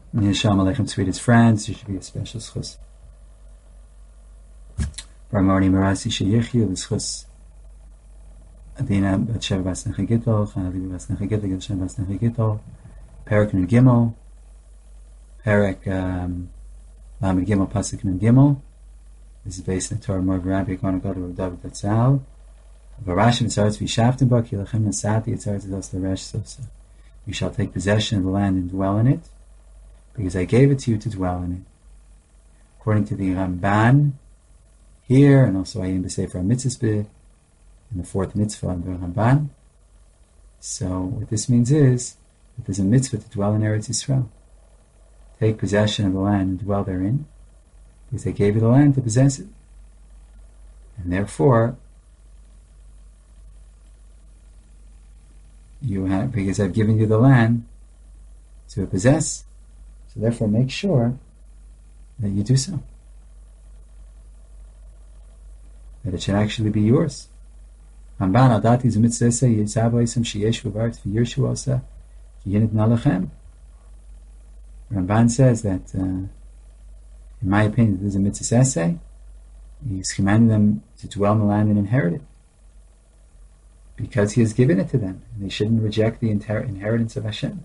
Shalom Aleichem, sweetest friends. You should be a special schus. Barmoni Marasi Sheyichyu, the schus Adina Batsheva Basnecha Gittel, Chanavi Basnecha Gittel, Gittel Basnecha Gittel, Perek Nun Gimel, Perek Lamed Gimel, Pasuk Nun Gimel. This is based on the Torah Mor Rabbi Yekon God of David Tatzal. Varashim Tzartz V'Shaftim Ba Kilachem Nasati Tzartz Dos L'Resh Sosa. You shall take possession of the land and dwell in it, because I gave it to you to dwell in it. According to the Ramban here, and also Ayin B'Sefer HaMitzvah, in the fourth mitzvah of the Ramban. So what this means is that there's a mitzvah to dwell in Eretz Yisrael. Take possession of the land and dwell therein, because I gave you the land to possess it. And therefore, because I've given you the land to possess, so therefore make sure that you do so. That it should actually be yours. Ramban Adati Zumitzvah Yitzavo Isam Sheyesh V'Vart V'Yirshu Osa Yinit Nalachem. Ramban says that, in my opinion, there's a mitzvah essay. He's commanding them to dwell in the land and inherit it, because he has given it to them, and they shouldn't reject the inheritance of Hashem.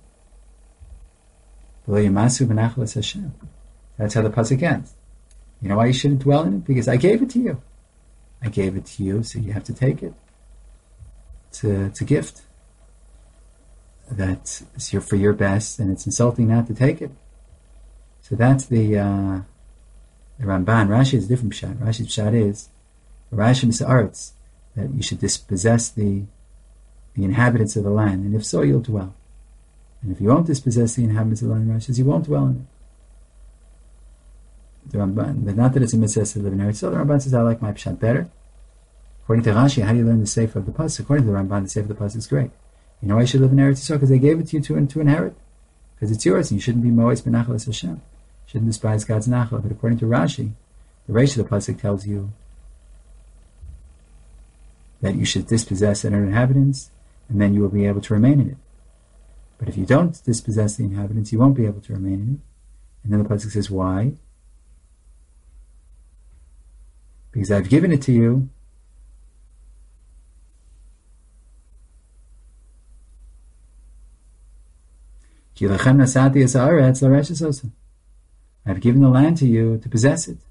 That's how the pasuk ends. You know why you shouldn't dwell in it? Because I gave it to you. I gave it to you, so you have to take it. It's a gift. That's for your best, and it's insulting not to take it. So that's the Ramban. Rashi is a different pshat. Rashi's pshat is Rashi Misa'aretz, that you should dispossess the inhabitants of the land, and if so, you'll dwell. And if you won't dispossess the inhabitants of the land, Rashi says you won't dwell in it. The Ramban, but not that it's a mitzvah to live in Eretz. So the Ramban says, I like my pshat better. According to Rashi, how do you learn the sefer of the pasuk? According to the Ramban, the sefer of the pasuk is great. You know why you should live in Eretz Yisrael? Because I gave it to you to inherit. Because it's yours, and you shouldn't be moes b'nachal es Hashem. You shouldn't despise God's nachal. But according to Rashi, the Reish of the pasuk tells you that you should dispossess their inhabitants, and then you will be able to remain in it. But if you don't dispossess the inhabitants, you won't be able to remain in it. And then the pasuk says, why? Because I've given it to you I've given the land to you to possess it.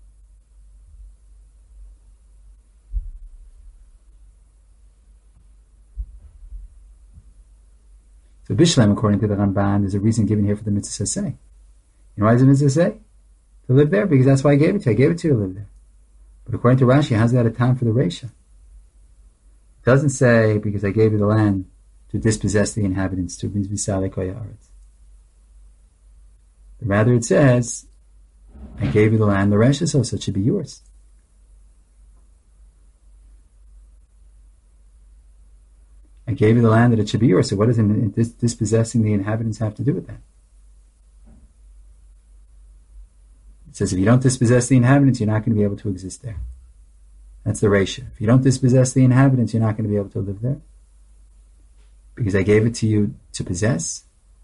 So Bishlam, according to the Ramban, there's a reason given here for the mitzvah say. You know why does the mitzvah say? To live there, because that's why I gave it to you. I gave it to you to live there. But according to Rashi, how's that a time for the Reisha? It doesn't say, because I gave you the land to dispossess the inhabitants, to be Bisalei Koyaretz. Rather it says, I gave you the land, the Reisha, so it should be yours. I gave you the land that it should be yours. So what does dispossessing the inhabitants have to do with that? It says if you don't dispossess the inhabitants, you're not going to be able to exist there. That's the ratio. If you don't dispossess the inhabitants, you're not going to be able to live there. Because I gave it to you to possess.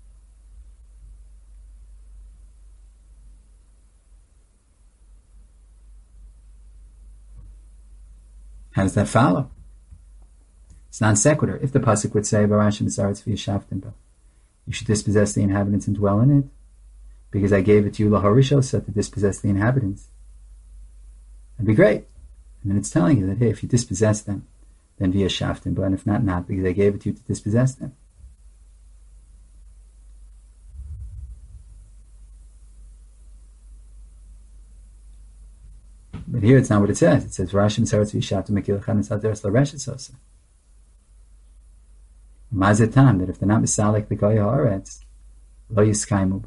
How does that follow? It's non sequitur. If the pasuk would say, you should dispossess the inhabitants and dwell in it, because I gave it to you laharishos to dispossess the inhabitants, that'd be great. And then it's telling you that, hey, if you dispossess them, then via shaftim, but if not, because I gave it to you to dispossess them. But here it's not what it says. It says, Rashim Saratz Vishaftim Mekilachan Saderes Lareshes. Mazetan, that if they're not misalik the Goya Haaretz, Lo Yiskaimu.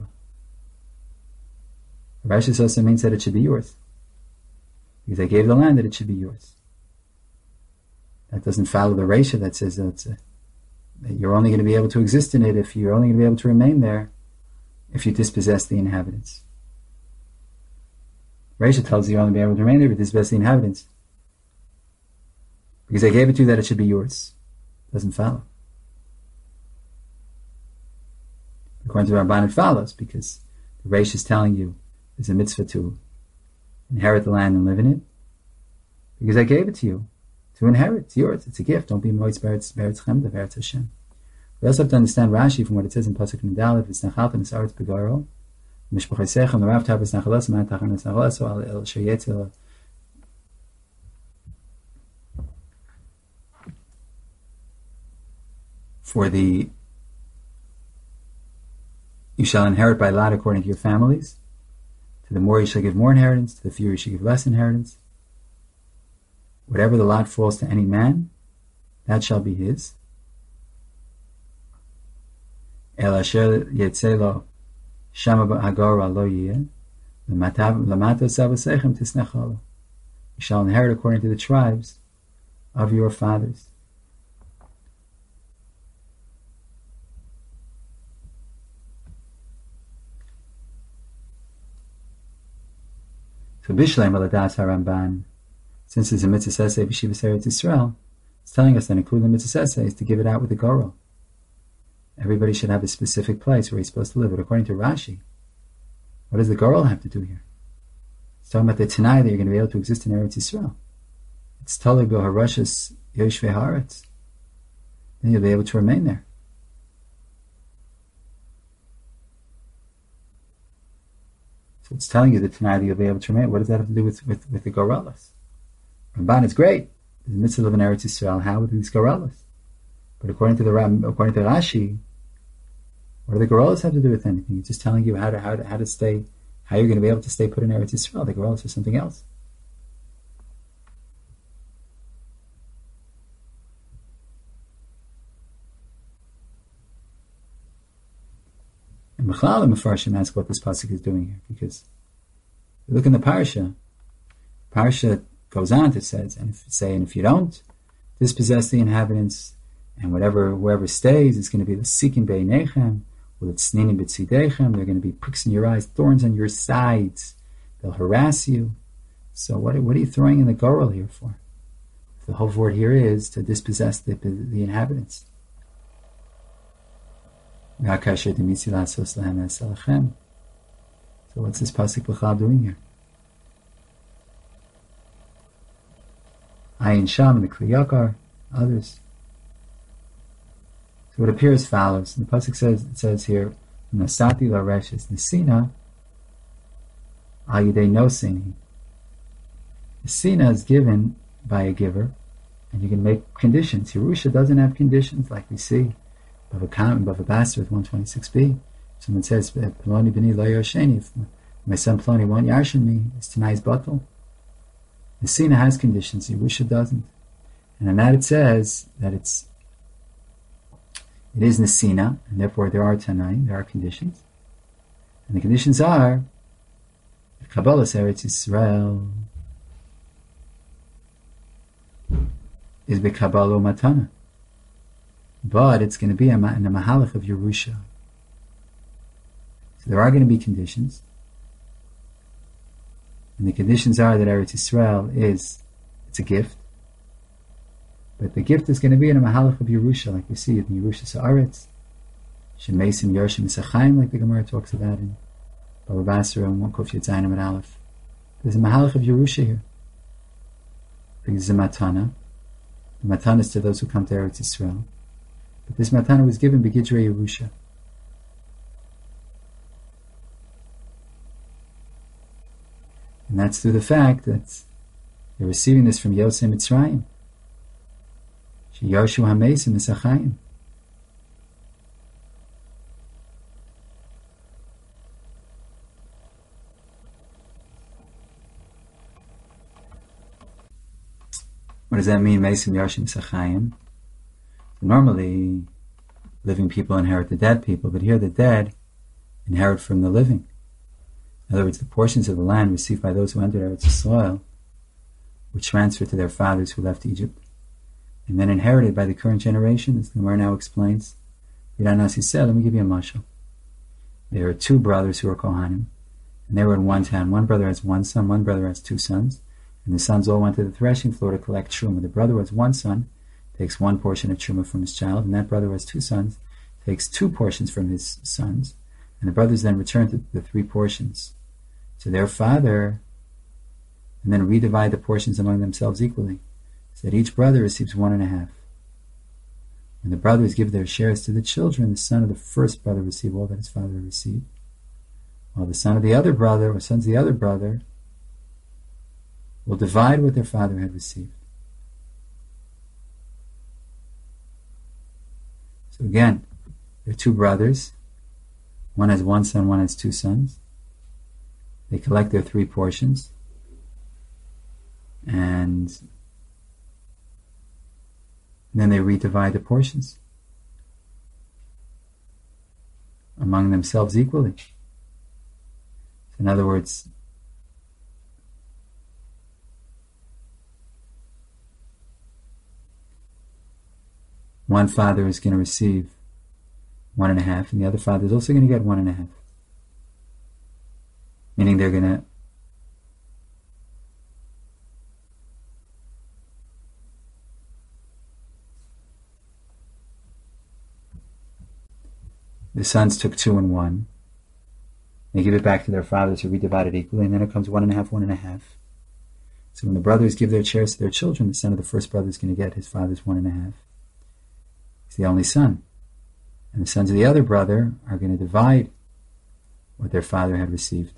Reshes also means that it should be yours. Because I gave the land that it should be yours. That doesn't follow the ratio that says that you're only going to be able to exist in it, if you're only going to be able to remain there if you dispossess the inhabitants. Ratio tells you you're only be able to remain there if you dispossess the inhabitants. Because I gave it to you that it should be yours. Doesn't follow. According to the Ramban, it follows, because the Reish is telling you there's a mitzvah to inherit the land and live in it, because I gave it to you to inherit. It's yours. It's a gift. Don't be moitz beretz chemda beretz Hashem. We also have to understand Rashi from what it says in Pasuk Nidalef. V'snachalta misaretz begaro mishpachasechem l'rav tar v'snachalas ma'atachan v'snachalas al el sheyetzil. You shall inherit by lot according to your families. To the more you shall give more inheritance, to the fewer you shall give less inheritance. Whatever the lot falls to any man, that shall be his. El asher yetzelo shama hagara lo yeh lamato savasechem tisnachalo. You shall inherit according to the tribes of your fathers. So Bishleim aladas haramban, since it's a mitzvah sesei b'shivas Eretz Yisrael, it's telling us that including the mitzvah sesei is to give it out with the gorel. Everybody should have a specific place where he's supposed to live. But according to Rashi, what does the gorel have to do here? It's talking about the Tanai that you're going to be able to exist in Eretz Yisrael. It's Talig b'harashas yoshvei haaretz. Then you'll be able to remain there. So it's telling you that tonight you'll be able to remain. What does that have to do with the gorelas? Ramban is great. In the midst of living in Eretz Yisrael, how with these gorelas? But according to Rashi, what do the gorelas have to do with anything? It's just telling you how to stay, how you're going to be able to stay put in Eretz Yisrael. The gorelas are something else. And Mechlal and Mefarshim ask what this pasuk is doing here, because you look in the parsha goes on to say, and if you don't dispossess the inhabitants, and whoever stays is going to be the seeking beinechem, with its sninim b'tzidechem. They're going to be pricks in your eyes, thorns on your sides. They'll harass you. So what are you throwing in the gorel here for? The whole word here is to dispossess the inhabitants. So what's this pasuk b'chal doing here? Ayin Sham and the Kli Yakar, others. So it appears follows. The pasuk says here, Nasati la reshes Nesina al yidei nosini. Nesina is given by a giver, and you can make conditions. Yerusha doesn't have conditions like we see. Bava Basra with 126b. Someone says, Ploni b'ni lo yosheni. If my son Ploni won't yarshin me, it's tonight's bottle. Nesina has conditions, Yerusha doesn't. And on that it says that it is Nesina, and therefore there are Tanai, there are conditions. And the conditions are Kabbalah Eretz Yisrael is B'Kabbalah Matana. But it's going to be in the Mahalach of Yerusha. So there are going to be conditions. And the conditions are that Eretz Yisrael it's a gift. But the gift is going to be in a Mahalach of Yerusha, like we see in Yerusha Sa'aretz. Shemeisim Yershim Isachayim, like the Gemara talks about in Baba Basra and 1 Kuf Yetzayinim at Aleph. There's a Mahalach of Yerusha here. Because it's a Matana. The Matana is to those who come to Eretz Yisrael. But this Matana was given Begidrei Yerusha. And that's through the fact that they're receiving this from Yosef Mitzrayim. Sheyarshu HaMeisim Isachayim. What does that mean, Meisim Yarshim Isachayim? Normally, living people inherit the dead people, but here the dead inherit from the living. In other words, the portions of the land received by those who entered Eretz Yisrael were transferred to their fathers who left Egypt, and then inherited by the current generation, as the Gemara now explains. Yiranasi said, let me give you a mashal. There are two brothers who are Kohanim, and they were in one town. One brother has one son, one brother has two sons, and the sons all went to the threshing floor to collect truma. The brother who has one son takes one portion of truma from his child, and that brother who has two sons takes two portions from his sons, And the brothers then return to the 3 portions to their father, and then redivide the portions among themselves equally, so that each brother receives 1.5. When the brothers give their shares to the children, the son of the first brother receives all that his father received, while the son of the other brother, or sons of the other brother, will divide what their father had received. So again, there are 2 brothers. One has 1 son, one has 2 sons. They collect their 3 portions, and then they redivide the portions among themselves equally. So in other words, one father is going to receive 1.5, and the other father is also going to get 1.5. Meaning they're going to the sons took 2 and 1. They give it back to their father to redivide it equally, and then it comes 1.5, 1.5. So when the brothers give their shares to their children, the son of the first brother is going to get his father's 1.5. He's the only son. And the sons of the other brother are going to divide what their father had received.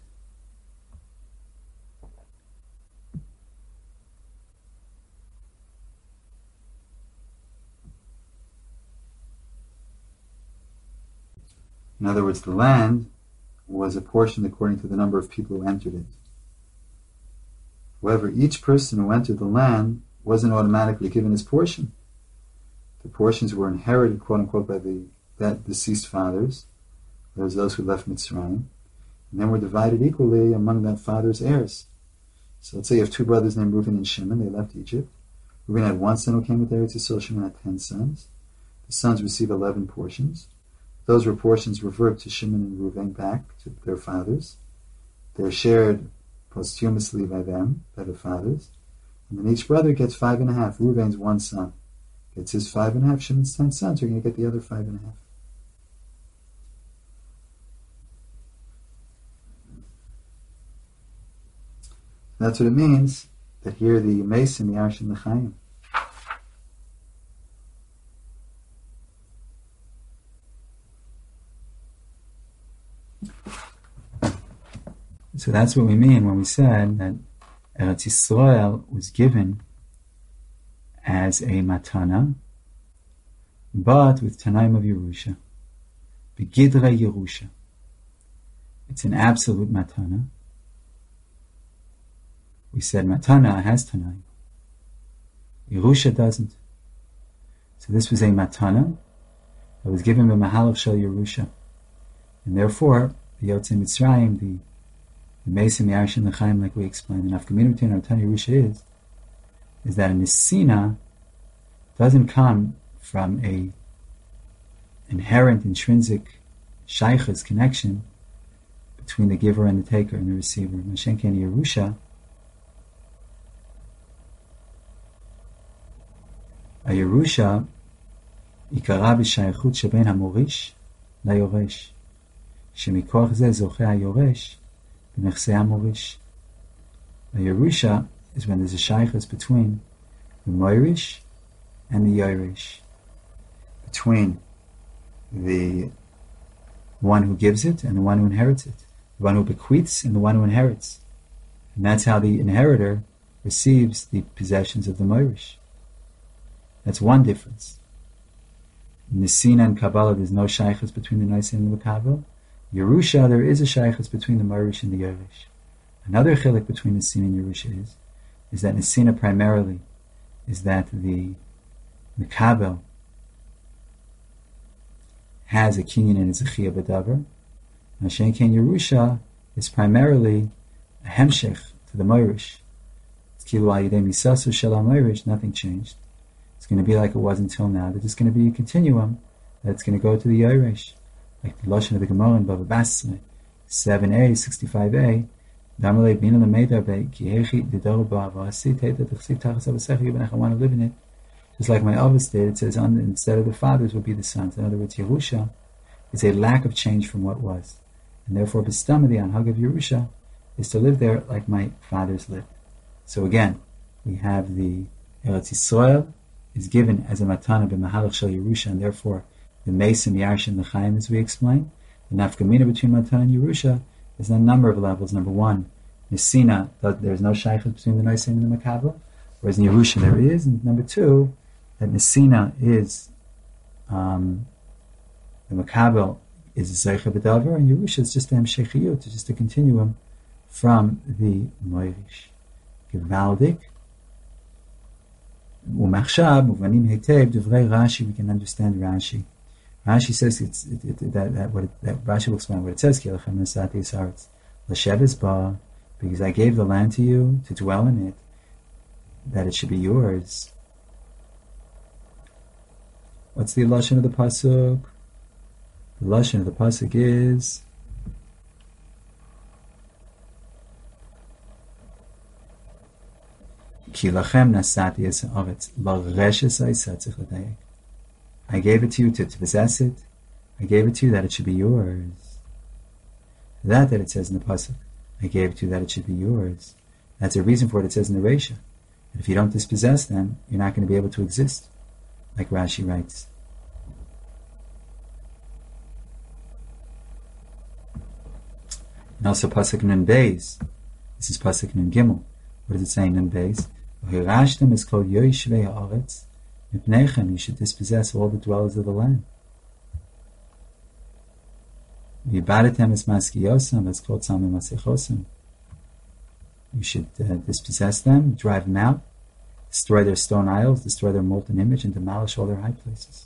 In other words, the land was apportioned according to the number of people who entered it. However, each person who entered the land wasn't automatically given his portion. The portions were inherited, quote-unquote, by the deceased fathers, those who left Mitzrayim, and then were divided equally among that father's heirs. So let's say you have 2 brothers named Reuven and Shimon. They left Egypt. Reuven had 1 son who came with Eretz Yisrael. Shimon had 10 sons. The sons receive 11 portions. Those portions revert to Shimon and Reuven back to their fathers. They're shared posthumously by them, by the fathers. And then each brother gets 5.5. Reuven's 1 son gets his 5.5. Shimon's 10 sons are going to get the other 5.5. That's what it means that here the Mason, the Arsh and the Chaim. So that's what we mean when we said that Eretz Yisrael was given as a matana, but with Tanaim of Yerusha. Begidre Yerusha. It's an absolute matana. We said matana has Tanaim. Yerusha doesn't. So this was a matana that was given by Mahalach Shel Yerusha. And therefore, the Yotzei Mitzrayim, the Mesim, the Arsh, and the Chaim, like we explained, the nafkamina between Matana and Yerusha is that a Nesina doesn't come from a inherent, intrinsic shaykh's connection between the giver and the taker and the receiver. Mashenki and Yerusha, a Yerusha, ikara b'shaykhut sheben hamorish layoresh, shemikoch ze zoche hayoresh b'nechsei hamorish. A Yerusha is when there's a shaykhus between the moirish and the yoresh, between the one who gives it and the one who inherits it, the one who bequeaths and the one who inherits. And that's how the inheritor receives the possessions of the moirish. That's one difference. In the Nesina and Kabbalah, there's no shaykhus between the Nisim and the Kabbalah. Yerusha, there is a shaykhus between the moirish and the yoresh. Another chilek between Nesina and Yerusha is that Nesina primarily is that the Kabbalah has a kinyan and is a chiyah b'davar. Mashen Ken Yerusha is primarily a hemshech to the moirish. It's kilu al yidei misasu shel moirish, nothing changed. It's going to be like it was until now. There's just going to be a continuum that's going to go to the yoresh. Like the Lashon of the Gemara in Bava Basra, 7a, 65a, Damalei bina l'meida be ki hechi d'dor ba'ava asi teita t'chsiv tachas avasecha yibenech, I want to live in it. Just like my Avos did, it says instead of the fathers would be the sons. In other words, Yerusha is a lack of change from what was. and therefore Bistama, the Anhag of Yerusha, is to live there like my fathers lived. So again, we have the Eretz Yisrael is given as a matana b'mahalach shel Yerusha, and therefore the Mesim, Yarshin, the Chaim, as we explained. The nafkamina between matana and Yerusha is a number of levels. Number one, Nesina, there's no shaykhs between the Noisim and the Makabel, whereas in Yerusha there is. And number two, that Nesina is the Makabel is a Zeicha B'Davar, and Yerusha is just a Hemshechiyut, just a continuum from the Moirish. Gewaldig. Umachshab, Uvanim Hetev, Duvrei Rashi, we can understand Rashi. Rashi says that Rashi will explain what it says, Kilachem Nesati Yisarets, Lasheves Ba, because I gave the land to you to dwell in it, that it should be yours. What's the lashon of the pasuk? The lashon of the pasuk is Ki lachem nasati es haaretz lareshes ha'isat tzich. I gave it to you to possess it. I gave it to you that it should be yours. That it says in the pasuk. I gave it to you that it should be yours. That's a reason for what it says in the Reisha. And if you don't dispossess them, you're not going to be able to exist, like Rashi writes. And also pasuk nun beis. This is pasuk nun gimel. What does it say in nun beis? V'hirashtem is called yoyshvei haaretz. You should dispossess all the dwellers of the land. V'yibadatem es maskiyosam, it's called samim masechosam. You should dispossess them, drive them out, destroy their stone idols, destroy their molten image, and demolish all their high places.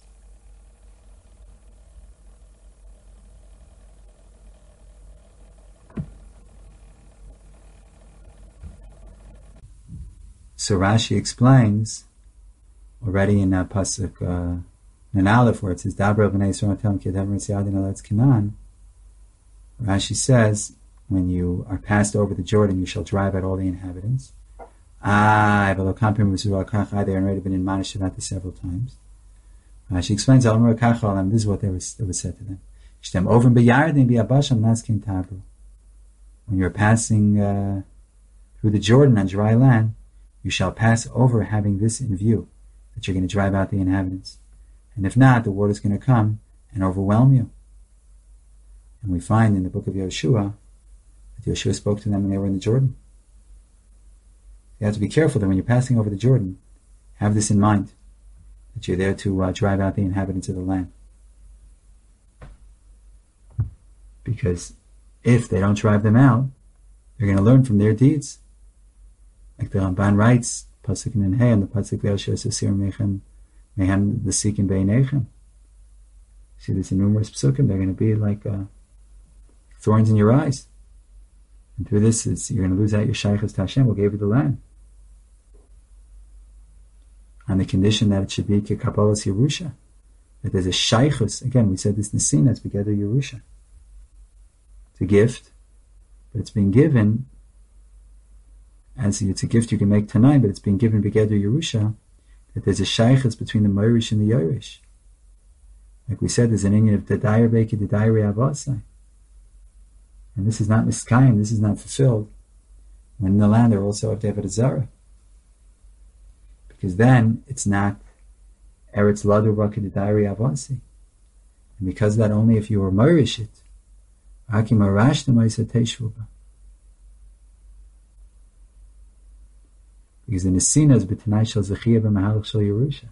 So Rashi explains already in pasuk in Aleph, where it says Dabra b'nei Yisrael Telem ki Adav Mitz Yadin Eretz Canaan. Rashi says, when you are passed over the Jordan, you shall drive out all the inhabitants. They have already been in Manish about this several times. She explains, this is what was said to them. When you're passing through the Jordan on dry land, you shall pass over having this in view, that you're going to drive out the inhabitants. And if not, the water's going to come and overwhelm you. And we find in the book of Yeshua that Yeshua spoke to them when they were in the Jordan. You have to be careful that when you're passing over the Jordan, have this in mind, that you're there to drive out the inhabitants of the land. Because if they don't drive them out, they're going to learn from their deeds. Like the Ramban writes, Pasuk Nenhei, and the Pasuk Le'asher Sasir Mechem Mehem the Sikim Beinechem. See, there's in numerous psukim, they're going to be like thorns in your eyes. And through this, you're going to lose out your shaykhs to Hashem, who gave you the land. On the condition that it should be Kekapalas Yerusha. That there's a shaykhus, again, we said this in the scene, that's together Yerusha. It's a gift, but it's being given, as it's a gift you can make tonight, but it's being given together Yerusha, that there's a shaykhus between the Moirish and the Yorish. Like we said, there's an Indian of the Dair Beki, the Dair Avasai. And this is not miskayim, this is not fulfilled. When in the land they're also of Devad Zara. Because then it's not Eretz Ladu Raki the Dairi Avasi. And because of that, only if you were Moirish it, Hakim Arash the Maisa Teshvuba. Because the Nesina is B'tanai Shal Zechiyah B'mahalach Shal Yerusha.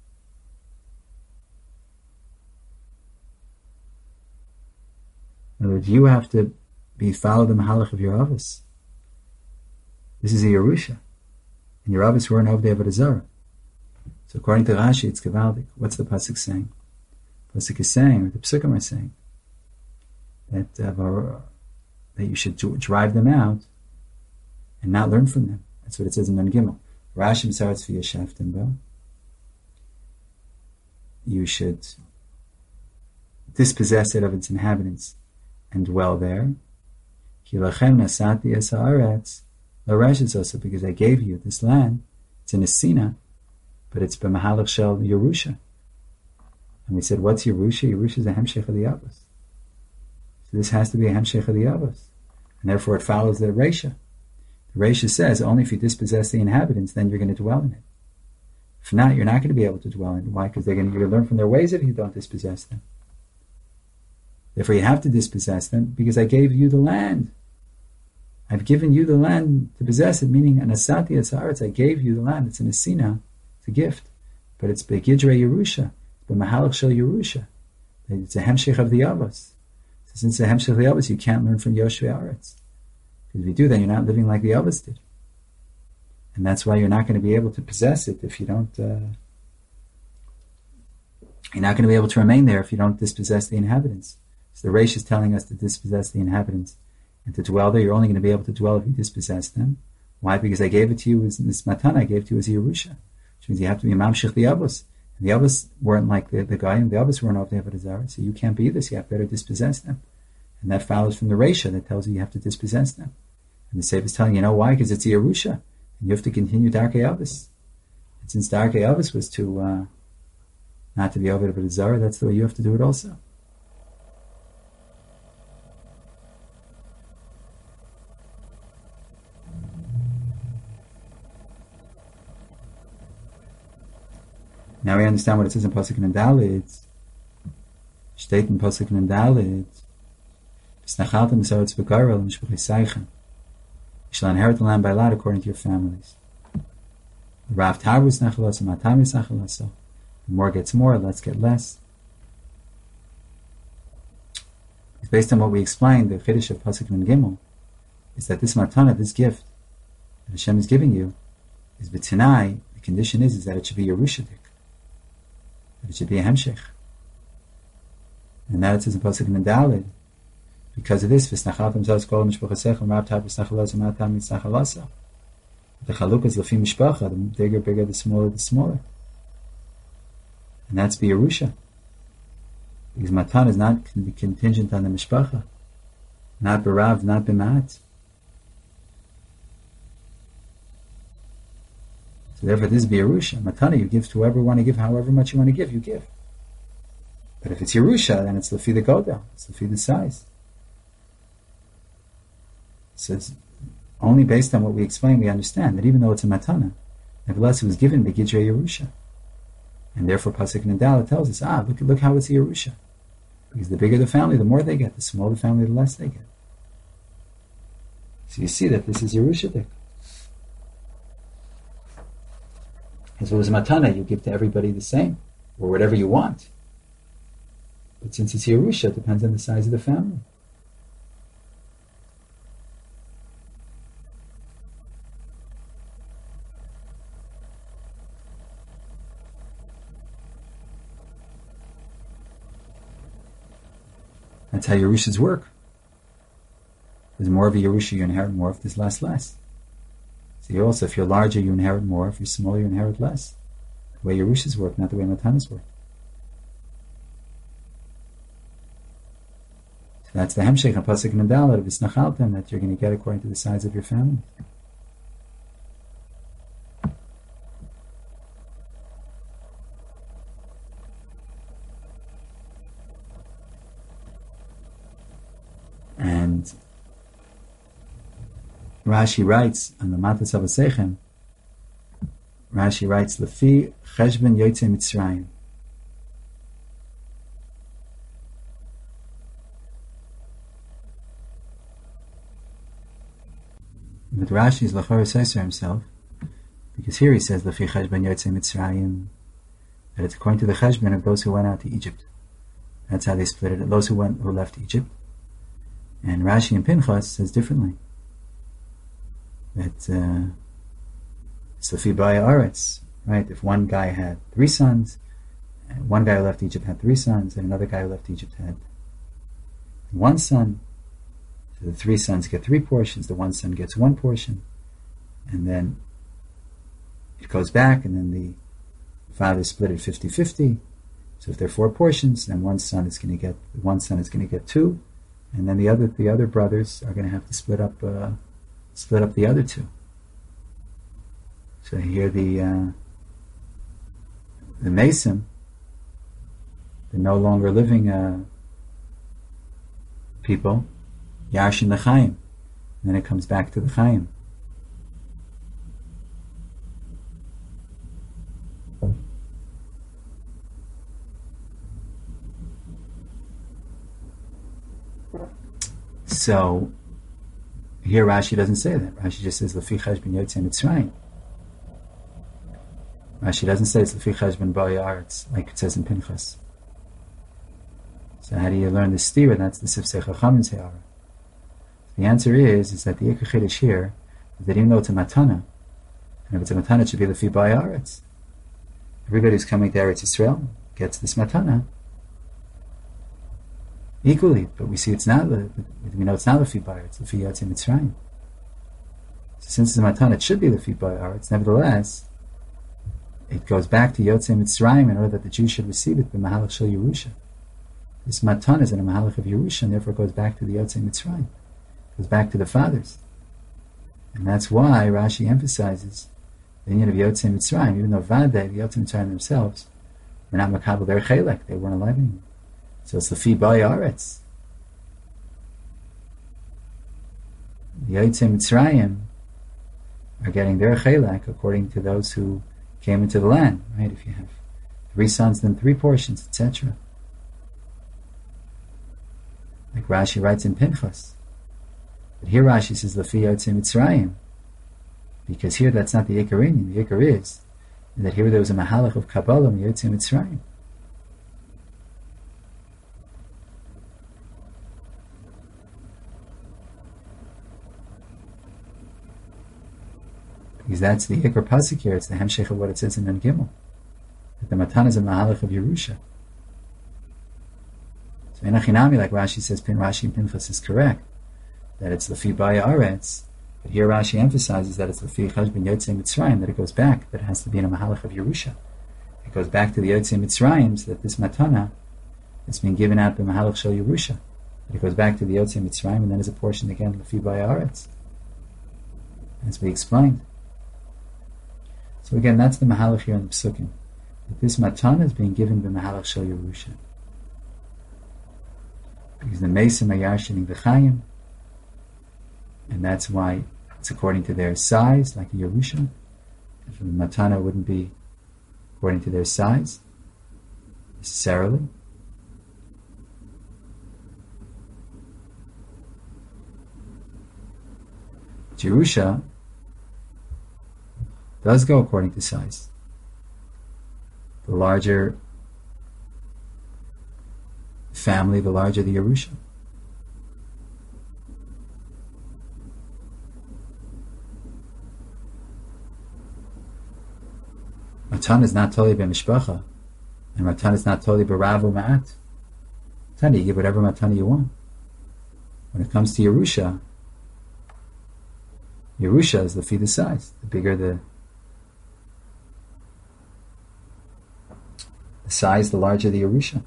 In other words, you have to follow the mahalach of your avos. This is a Yerusha. And your avos weren't of the Avodah Zarah. So according to Rashi, it's Gevaldik. What's the pasuk saying? The pasuk is saying, or the psukim are saying, that you should drive them out and not learn from them. That's what it says in Nun Gimel. Rashi Misaretz V'yashaftim Ba. You should dispossess it of its inhabitants and dwell there. Kilachem nasati es haaretz lareshes also, because I gave you this land. It's in a Sina, but it's b'mahalach shel Yerusha. And we said, what's Yerusha? Yerusha is a hemshech of the Avos. So this has to be a hemshech of the avos, and therefore it follows the Reisha. The Reisha says only if you dispossess the inhabitants, then you're going to dwell in it. If not, you're not going to be able to dwell in it. Why? Because you're going to learn from their ways if you don't dispossess them. Therefore, you have to dispossess them because I gave you the land. I've given you the land to possess it, meaning an asati asaretz. I gave you the land. It's an asina. It's a gift, but it's begidre Yerusha. It's b'mahalach shel Yerusha. It's a hemshech of the avos. So since it's a hemshech of the avos, you can't learn from Yoshvei Aretz. Because if you do, then you're not living like the avos did. And that's why you're not going to be able to possess it if you don't. You're not going to be able to remain there if you don't dispossess the inhabitants. So the Reish is telling us to dispossess the inhabitants and to dwell there. You're only going to be able to dwell if you dispossess them. Why? Because I gave it to you as this matana. I gave it to you as a Yerusha, which means you have to be a mamshich the avos. And the avos weren't like the guy, and the avos weren't of the avodah zarah. So you can't be this. You have to better dispossess them, and that follows from the Reisha that tells you have to dispossess them. And the Sefer is telling you know why? Because it's a Yerusha. You have to continue Darkei Avos. And since Darkei Avos was to not to be over the Zara, that's the way you have to do it also. Now we understand what it says in Pasuk and Dalit. Steht in Pasuk and Dalit. V'snachaltem esaretz v'garel mishpachei seichen. You shall inherit the land by lot according to your families. The more gets more, less get less. It's based on what we explained, the Chiddush of Pasuk and Gimel, is that this matana, this gift that Hashem is giving you, is b'tinai. The condition is that it should be Yerushadik, that it should be a hemshech. And that it says in Pasuk and Daled, because of this, the chaluk is lefi mishpacha. The bigger, the smaller. And that's the Yerusha. Because matan is not contingent on the mishpacha, not berav, not b'mat. So therefore, this is Yerusha. Matana you give to whoever you want to give, however much you want to give, you give. But if it's Yerusha, then it's lefi the godel, it's lefi the size. So it's only based on what we explain, we understand that even though it's a matana, nevertheless it was given the Gidrei Yerusha. And therefore Pasuk Nadal tells us, look how it's a Yerusha. Because the bigger the family, the more they get. The smaller the family, the less they get. So you see that this is Yerusha. As well as matana, you give to everybody the same, or whatever you want. But since it's Yerusha, it depends on the size of the family. That's how Yerushas work. There's more of a Yerusha, you inherit more. If there's less. So you also, if you're larger, you inherit more. If you're smaller, you inherit less. The way Yerushas work, not the way Matanas work. So that's the Hemshech and Pasuk Nadal of Isnachaltem that you're going to get according to the size of your family. And Rashi writes on the Matas Avosechem, Rashi writes, Lefi Cheshben Yotzei Mitzrayim. But Rashi is Lachor says to himself, because here he says, Lefi Cheshben Yotzei Mitzrayim, that it's according to the Cheshben of those who went out to Egypt. That's how they split it, those who left Egypt. And Rashi and Pinchas says differently. That Sofi Baya Aretz, right? If one guy had 3 sons, and one guy who left Egypt had 3 sons, and another guy who left Egypt had 1 son, so the 3 sons get 3 portions, the 1 son gets 1 portion, and then it goes back, and then the father split it 50-50. So if there are 4 portions, then one son is going to get 2. And then the other brothers are going to have to split up the other 2. So here the Mason, they're no longer living people, Yarshin the Chaim. And then it comes back to the Chaim. So here Rashi doesn't say that. Rashi just says Lefi Cheshbon Yotzei Mitzrayim. Rashi doesn't say it's Lefi Cheshbon Ba'ei Aretz like it says in Pinchas. So how do you learn the stira? That's the Sifsei Chachamim Se'ara. The answer is that the Ikar Chiddush here is that even though it's a matana, and if it's a matana, it should be Lefi Ba'ei Aretz. Everybody who's coming to Eretz Yisrael gets this matana equally, but we see it's not. We know it's not Lefi Ba'ei Aretz. Lefi Yotzei Mitzrayim. So since it's a matana, it should be Lefi Ba'ei Aretz. Nevertheless, it goes back to Yotzei Mitzrayim in order that the Jews should receive it. B'mahalach shel Yerusha. This matana is in a mahalach of Yerusha, and therefore goes back to the Yotzei Mitzrayim. Goes back to the fathers, and that's why Rashi emphasizes the union of Yotzei Mitzrayim, even though Vadei, the Yotzei Mitzrayim themselves, were not makabel their chelek, they weren't alive anymore. So it's Lefi Ba'ei Aretz. The Yotzei Mitzrayim are getting their chelek according to those who came into the land, right? If you have 3 sons, then 3 portions, etc. Like Rashi writes in Pinchas. But here Rashi says Lefi Yotzei Mitzrayim, because here that's not the Ikar Inyan. The Ikar is that here there was a mahalach of Kabbalah Yotzei Mitzrayim. Because that's the Ikar pasuk here. It's the hemshech of what it says in Nun Gimel, that the matan is a mahalach of Yerusha. So Enachinami, like Rashi says, Rashi and Pinchas is correct, that it's Lefi Ba'ei Aretz, but here Rashi emphasizes that it's Lefi Cheshbon Yotzei Mitzrayim, that it goes back, that it has to be in a mahalach of Yerusha. It goes back to the Yotzei Mitzrayim, so that this matana is being given out by mahalach shel Yerusha. But it goes back to the Yotzei Mitzrayim, and then is a portion again Lefi Ba'ei Aretz, as we explained. So again, that's the mahalach here in the Psukim, that this matana is being given by mahalach shel Yerusha. Because the Mesim are yarshining the Chaim, and that's why it's according to their size, like the Yerusha. If the matana wouldn't be according to their size, necessarily. Yerusha does go according to size. The larger family, the larger the Yerusha. Matan is not totally by mishpacha, and matan is not totally by rav or ma'at. Matan, you give whatever matan you want. When it comes to Yerusha, Yerusha is the size. The bigger the size, the larger the Yerusha.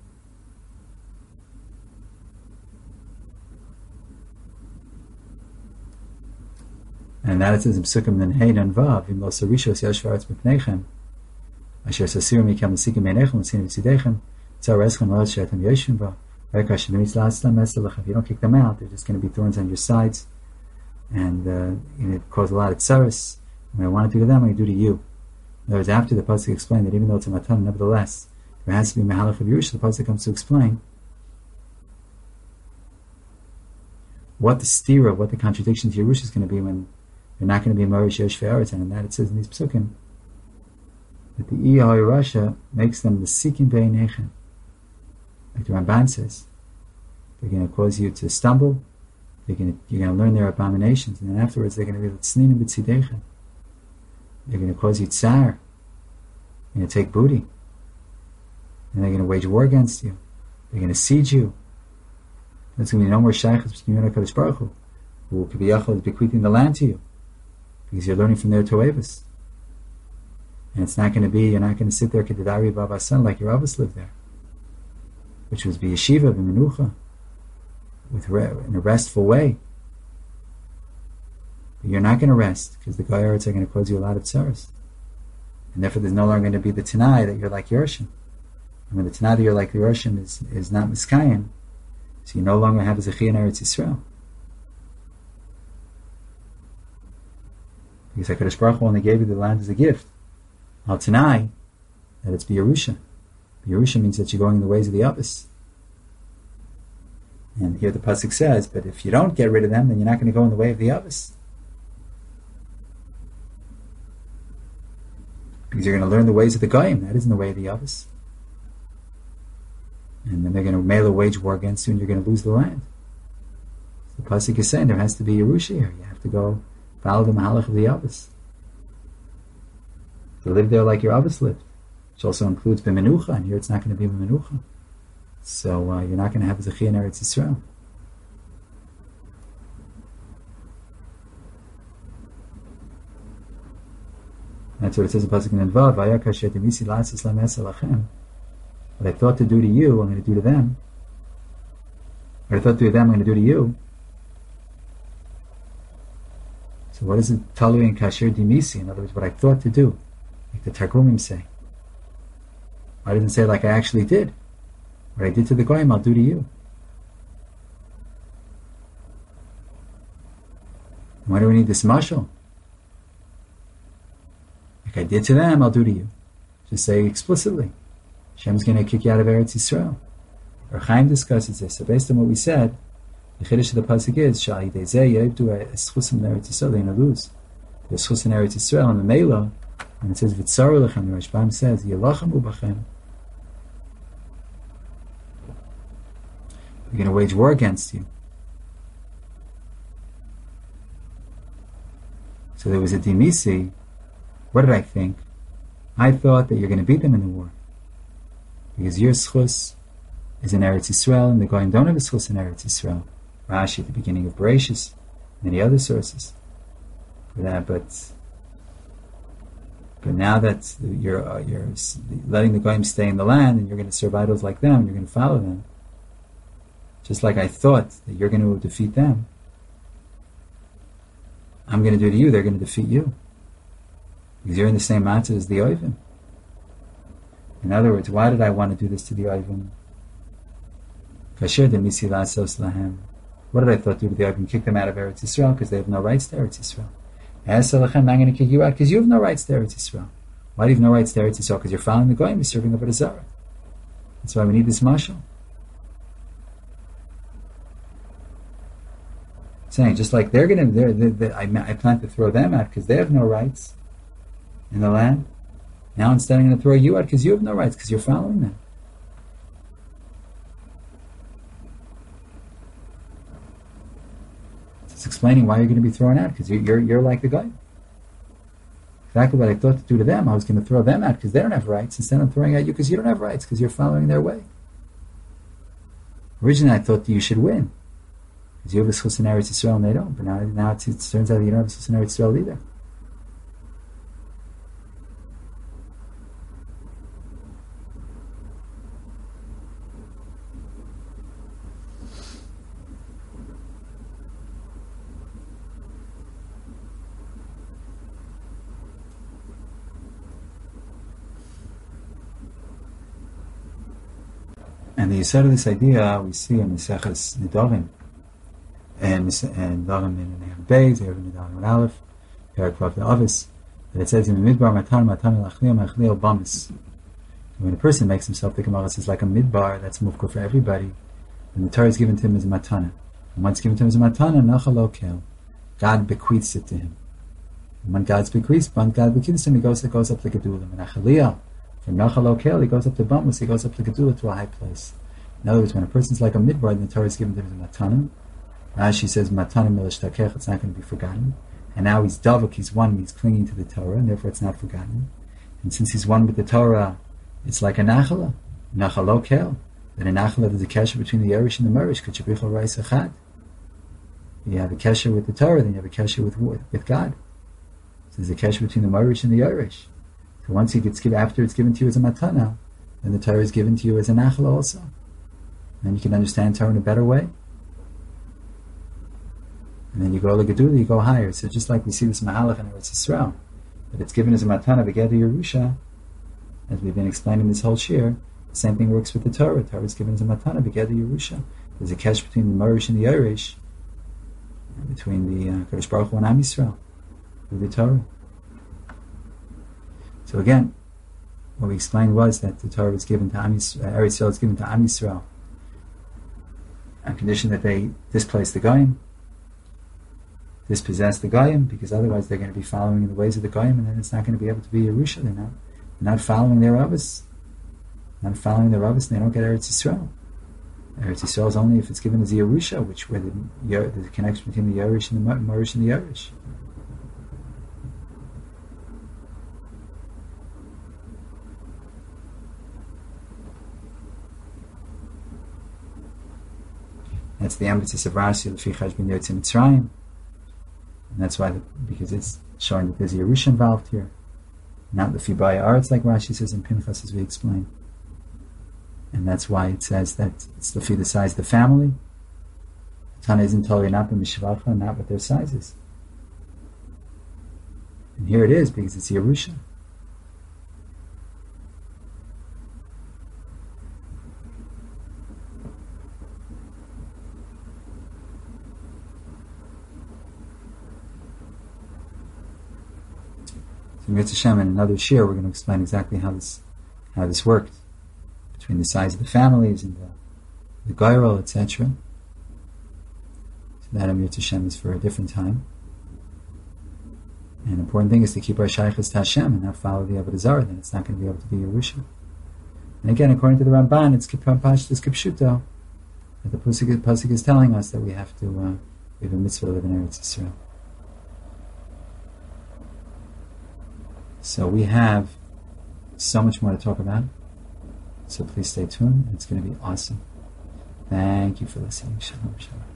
And that it says in Psukim then Hey Nun Vav Im Lo Sarishos Yoshvaretz Mipnechem Asher Sasiru Mikem L'Sikim Meinechem L'Sinim Tzidechem Tzar Eschem Lo Shetem Yoshvim Ba Vayikash Shemimitz La'aslam Eselach. If you don't kick them out, they're just going to be thorns on your sides, and it cause a lot of tsaris. When I want to do to them, I do to you. In other words, after the pasuk explained that even though it's a matan, nevertheless there has to be mehalach of Yerusha, the pasuk comes to explain what the stira, what the contradiction to Yerusha is going to be when they're not going to be Morish Yosh Ve'aretz, and that it says in these psukim that the Iyah Yerusha makes them the Sikim Be'inechem. Like the Ramban says, they're going to cause you to stumble, you're going to learn their abominations, and then afterwards they're going to be Tzninim B'tzidechem. They're going to cause you tsar. They're going to take booty. And they're going to wage war against you. They're going to siege you. There's going to be no more shaykhs between you and HaKadosh Baruch Hu, who could be yachal bequeathing the land to you, because you're learning from their toevas. And it's not going to be, you're not going to sit there kedidari baba son like your Avos lived there, which was be yeshiva, b'menucha, in a restful way. But you're not going to rest, because the Goyards are going to cause you a lot of tsaras. And therefore there's no longer going to be the Tanai that you're like Yerushim. And when the Tanai that you're like Yerushim is not Miskayim, So you no longer have a Zechiyah in Eretz Yisrael. Because HaKadosh Baruch Hu only gave you the land as a gift. Al Tanai, that it's B'Yerusha. B'Yerusha means that you're going in the ways of the Abbas. And here the pasuk says, but if you don't get rid of them, then you're not going to go in the way of the Abbas. Because you're going to learn the ways of the Goyim. That isn't the way of the Abbas. And then they're going to mail a wage war against you and you're going to lose the land. So the pasuk is saying there has to be Yerusha here. You have to go follow the Mahalach of the Abbas. To live there like your Abbas lived. Which also includes B'Menucha, and here it's not going to be B'Menucha. So you're not going to have Zechiyah in Eretz Yisrael. That's what it says in Pasuk in Vav, Vayakasher Demisi Latzis Lamesa Lachem. What I thought to do to you, I'm going to do to them. What I thought to do to them, I'm going to do to you. So what is it, Talui and Kasher Demisi? In other words, what I thought to do. Like the Targumim say. Why doesn't it say like I actually did? What I did to the Goyim, I'll do to you. Why do we need this mashal? Like I did to them, I'll do to you. Just say explicitly. Hashem's going to kick you out of Eretz Yisrael. Or Chaim discusses this. So based on what we said, the Chiddush of the pasuk is Shal Yidei Zeh Yevdu Eschusim Eretz Yisrael. They're going to lose. The Eschus in Eretz Yisrael and the Mela. And it says V'tzaru Lechem. The Rashbam says Yelachamu Bachem. We're going to wage war against you. So there was a dimisi. What did I think? I thought that you're going to beat them in the war. Because your schus is in Eretz Yisrael, and the Goyim don't have a schus in Eretz Yisrael. Rashi at the beginning of Bereshis, many other sources for that. But now that you're letting the Goyim stay in the land, and you're going to serve idols like them, you're going to follow them. Just like I thought that you're going to defeat them, I'm going to do to you, they're going to defeat you. Because you're in the same matzah as the Oivim. In other words, why did I want to do this to the Oivim? Kasher demisi lasos lahem. What did I thought do to the Oivim? Kick them out of Eretz Yisrael because they have no rights to Eretz Yisrael. I'm going to kick you out because you have no rights to Eretz Yisrael. Why do you have no rights to Eretz Yisrael? Because you're following the Goyim, you're serving up at a Zara. That's why we need this mashal. Saying just like they're going to, I plan to throw them out because they have no rights in the land. Now instead I'm going to throw you out because you have no rights because you're following them. It's explaining why you're going to be thrown out because you're like the guy. Exactly what I thought to do to them, I was going to throw them out because they don't have rights. Instead I'm throwing out you because you don't have rights because you're following their way. Originally I thought that you should win. Because you have a schus in Eretz Yisrael and they don't. But now it turns out that you don't have a schus in Eretz Yisrael either. And the yisod of this idea we see in Maseches Nedarim. And Nedarim in Nehem Beis, Nedarim in Aleph, Perak Vav Avis, that it says in the Midbar, Matan Lachnil Bamis. When a person makes himself, the Gemara says, like a midbar, that's mufka for everybody, and the Torah is given to him as a matana. And once given to him as a matana, Nachal Okel, God bequeaths it to him. And when God bequeaths him, it goes up to Gedulim. And Achaliyah, from Nachal Okel, he goes up to Bamus, he goes up to Gedulah, to a high place. In other words, when a person's like a midbar, then the Torah is given to him as a matana. Rashi says, matana milishtakech, it's not going to be forgotten. And now he's davuk, he's one, he's clinging to the Torah, and therefore it's not forgotten. And since he's one with the Torah, it's like a nachala, nachal okel. Then a nachala, there's a kesher between the Yerush and the Merish, k'chabichol reis echad. You have a kesher with the Torah, then you have a kesher with God. So there's a kesher between the Merish and the Yerush. So once he gets given, after it's given to you as a matana, then the Torah is given to you as a nachala also. And you can understand Torah in a better way. And then you go to Gedula, you go higher. So just like we see this Mahalach in Eretz Yisrael, that it's given as a matana b'geder Yerusha, as we've been explaining this whole shir, the same thing works with the Torah. Torah is given as a matana b'geder Yerusha. there's a catch between the Morish and the Irish, between the Kodesh Baruch Hu and Am Yisrael, with the Torah. So again, what we explained was that the Torah was given to Am Yisrael, Eretz Yisrael was given to Am Yisrael on condition that they displace the Goyim, dispossess the Goyim, because otherwise they're going to be following in the ways of the Goyim, and then it's not going to be able to be Yerusha. They're not following their Rabbis. Not following their Rabbis, and they don't get Eretz Yisrael. Eretz Yisrael is only if it's given as a Yerusha, where the connection between the Yerush and the Morish and the Yerush. That's the emphasis of Rashi, Lefi Cheshbon Yotzei Mitzrayim. And that's why, because it's showing that there's a Yerusha involved here. Not Lefi Baya Aretz, like Rashi says in Pinchas, as we explained. And that's why it says that it's Lefi the size of the family. Tana isn't totally not b'mishvacha, not what their size is. And here it is, because it's Yerusha. So Mitzvah Hashem, in another shir, we're going to explain exactly how this worked between the size of the families and the Gairol, etc. So that Mitzvah Hashem is for a different time. And the important thing is to keep our shaychus to Hashem and not follow the Avodah Zarah. Then it's not going to be able to be Yerusha. And again, according to the Ramban, it's Pashtus Kipshuto, that the Pasuk is telling us that we have a mitzvah to live in Eretz Yisrael. So we have so much more to talk about. So please stay tuned. It's going to be awesome. Thank you for listening. Shalom, shalom.